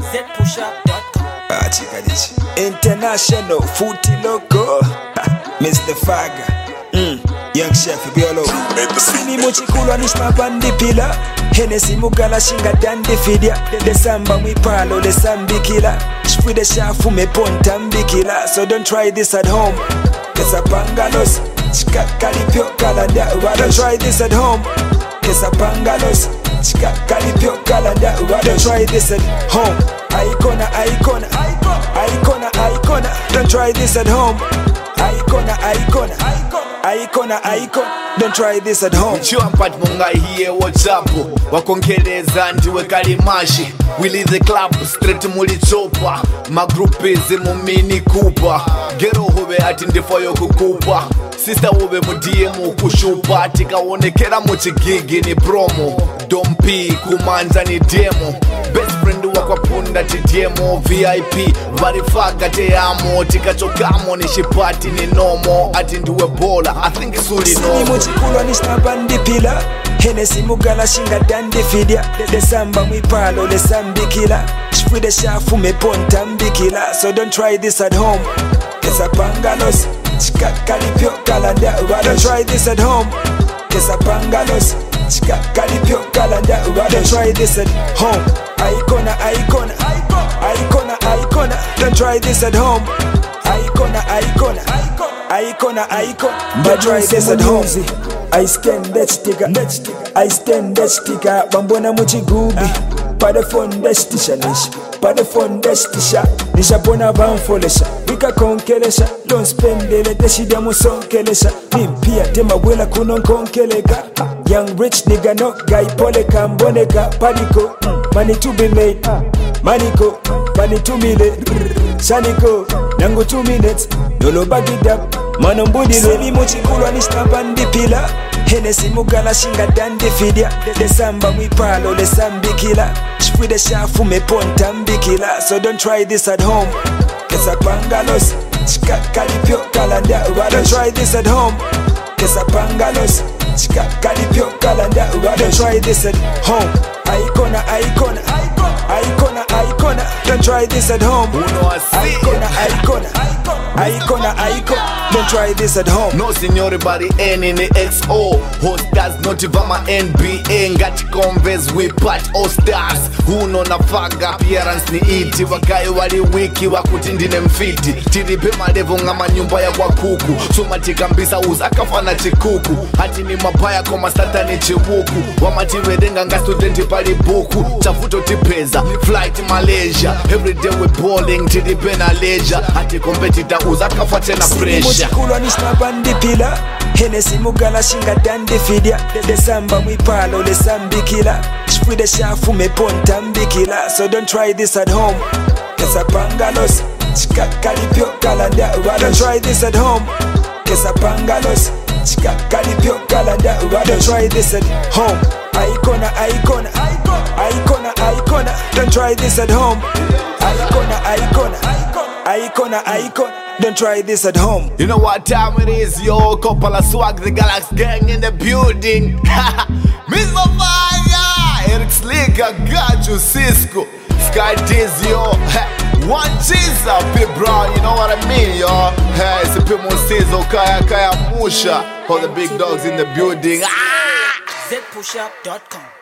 zpushup.com. International Footy Loco. Mr. Faga. Young Chef Biolo. Sini muchikulwa nishmapandi pila. Hennessy mugala shinga dandi fidia. Desamba mwipalo desambikila. Shfide shafu meponta mbikila. So don't try this at home. Kesa pangalos. Chika kalipyo kalanda. Don't try this at home. Kesa pangalos. Chika kalipyo kalanda. Don't try this at home. Icona. Don't try this at home. Icona. Don't try this at home. Mchiwampat munga hiye WhatsApp wakongeleza ndiwe kalimashi. We leave the club straight muli chopa. Magrupizi mumini kupa. Gero hube ati ndifoyo kukupa. Sister hube mudiemu kushupa. Tika wonekera muchigigi ni promo. Dompi kumanza ni demo. Best friend wakwa punda tidiemo. VIP varifaga te amo. Tika chokamo ni shipati ni nomo. Ati ndiwe bola I think suli Sini nomo. muchikulwa nishnabandi pila. Hennessy mugala shinga dandi fidia. Desamba mwipalo lesambikila. Shfide shafu meponta mbikila. So don't try this at home. Kesa pangalos. Chika kalipyo kalanda. Don't try this at home. Kesa pangalos. Chika kalipyo kalanda. Don't try this at home. Icona. Don't try this at home. Icona. Don't try this at home. I stand that sticker. Bambona muchigubi. Pada fondestisha nish. Pada fondestisha. Nisha bona banfolesha. Wika konkelesha. Don't spend it. Deshida musonkelesha. Nimpia tema wela kunon konkeleka. Young rich nigga no guy poleka mboneka. Padiko. Money to be made. Maniko. Money 2 minutes. Shaniko. Nango 2 minutes. Yolo bag it up. Manombudi semi muchikulwa nishnabandi pila. Hennessy mugala shinga dandi fidia. Desamba mwipalo lesambikila. Shfide shafu meponta mbikila. So don't try this at home. Kesa pangalos. Chika kalipyo kalanda. Don't try this at home. Kesa pangalos. Chika kalipyo kalanda. Don't try this at home. Icona. Don't try this at home. Icona. Don't try this at home. No signori bari N ni XO. Hostars notivama NBA. Ngati Converse we part all stars. Huno na faga appearance ni iti. Wakai wali wiki wakuti ndine mfiti. Tiripe madevo ngama nyumba ya kwa kuku. Sumatika mbisa uzakafana chikuku. Hati ni mapaya koma sata ni chiwuku. Wamati wedenga nga studenti pali buku. Chafuto tipeza, flight Malaysia. Everyday we bowling, tiripe na leisure. Hati competitor uzakafate na pressure. Muchikulwa nishnabandi pila. Hennessy mugala shinga dandi fidia. Desamba mwipalo lesambikila. Shfide shafu meponta mbikila. So don't try this at home. Kesa pangalos. Chika kalipyo kalanda. Don't try this at home. Kesa pangalos. Chika kalipyo kalanda. Don't try this at home. Icona. Don't try this at home. Icona. Don't try this at home. You know what time it is, yo? Kopala Swag, the Galaxy gang in the building. Mr. Fire, Eric Slick, I got you, Cisco. Sky Diz, yo. One cheese up, bro. You know what I mean, yo? Hey, it's a bit more sizzle, Kaya Musha. All the big dogs in the building. zpushup.com.